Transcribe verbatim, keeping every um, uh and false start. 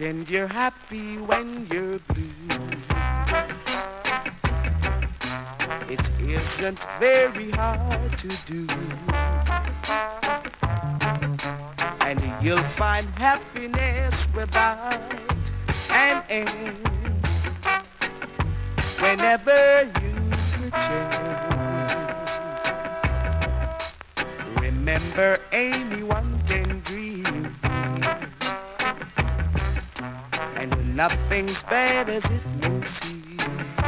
Pretend you're happy when you're blue. It isn't very hard to do. And you'll find happiness without an end. Whenever you pretend. Remember anyone can dream. And nothing's bad as it may seem.